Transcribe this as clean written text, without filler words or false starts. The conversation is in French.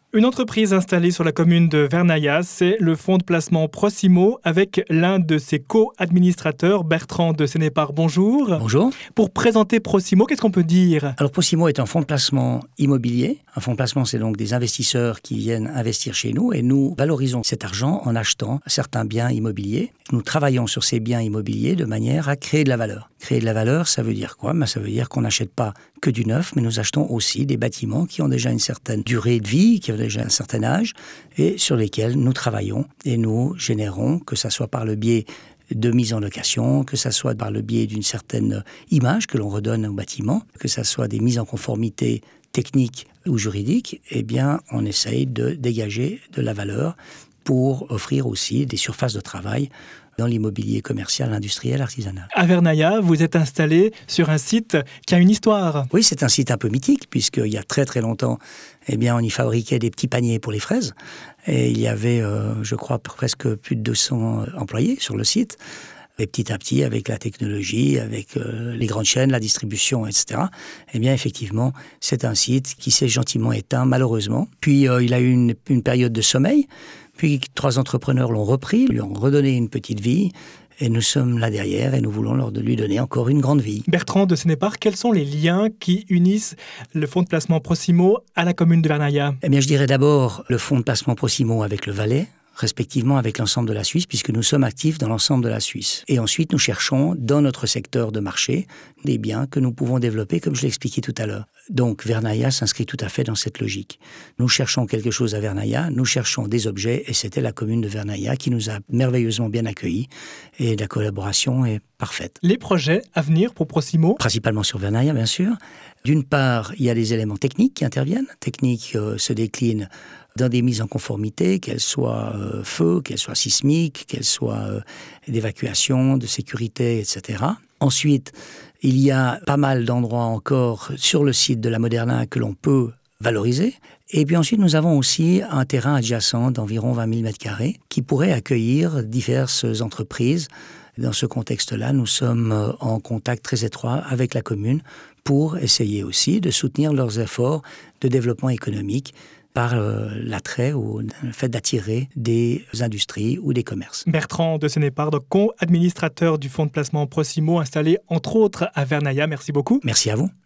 Une entreprise installée sur la commune de Vernaya, c'est le fonds de placement Prosimo avec l'un de ses co-administrateurs, Bertrand de Sénépar. Bonjour. Bonjour. Pour présenter Prosimo, qu'est-ce qu'on peut dire ? Alors Prosimo est un fonds de placement immobilier. Un fonds de placement, c'est donc des investisseurs qui viennent investir chez nous et nous valorisons cet argent en achetant certains biens immobiliers. Nous travaillons sur ces biens immobiliers de manière à créer de la valeur. Créer de la valeur, ça veut dire quoi ? Ça veut dire qu'on n'achète pas que du neuf, mais nous achetons aussi des bâtiments qui ont déjà une certaine durée de vie, qui ont déjà un certain âge, et sur lesquels nous travaillons et nous générons, que ce soit par le biais de mise en location, que ce soit par le biais d'une certaine image que l'on redonne au bâtiment, que ce soit des mises en conformité techniques ou juridiques, eh bien, on essaye de dégager de la valeur pour offrir aussi des surfaces de travail dans l'immobilier commercial, industriel, artisanal. À Vernaya, vous êtes installé sur un site qui a une histoire. Oui, c'est un site un peu mythique, puisqu'il y a très très longtemps, eh bien, on y fabriquait des petits paniers pour les fraises. Et il y avait, je crois, presque plus de 200 employés sur le site. Et petit à petit, avec la technologie, avec les grandes chaînes, la distribution, etc., eh bien, effectivement, c'est un site qui s'est gentiment éteint, malheureusement. Puis, il a eu une période de sommeil. Puis, 3 entrepreneurs l'ont repris, lui ont redonné une petite vie. Et nous sommes là derrière et nous voulons lui donner encore une grande vie. Bertrand de Sénépar, quels sont les liens qui unissent le fonds de placement Prosimo à la commune de Vernaya ? Eh bien, je dirais d'abord le fonds de placement Prosimo avec le Valais, respectivement avec l'ensemble de la Suisse, puisque nous sommes actifs dans l'ensemble de la Suisse. Et ensuite, nous cherchons, dans notre secteur de marché, des biens que nous pouvons développer, comme je l'ai expliqué tout à l'heure. Donc, Vernaya s'inscrit tout à fait dans cette logique. Nous cherchons quelque chose à Vernaya, nous cherchons des objets, et c'était la commune de Vernaya qui nous a merveilleusement bien accueillis, et la collaboration est parfaite. Les projets à venir pour Prosimo ? Principalement sur Vernaya, bien sûr. D'une part, il y a des éléments techniques qui interviennent. Techniques se déclinent dans des mises en conformité, qu'elles soient feu, qu'elles soient sismiques, qu'elles soient d'évacuation, de sécurité, etc. Ensuite, il y a pas mal d'endroits encore sur le site de la Moderna que l'on peut valoriser. Et puis ensuite, nous avons aussi un terrain adjacent d'environ 20 000 m² qui pourrait accueillir diverses entreprises. Dans ce contexte-là, nous sommes en contact très étroit avec la commune pour essayer aussi de soutenir leurs efforts de développement économique par l'attrait ou le fait d'attirer des industries ou des commerces. Bertrand de Sénépar, co-administrateur du fonds de placement Prosimo, installé entre autres à Vernaya. Merci beaucoup. Merci à vous.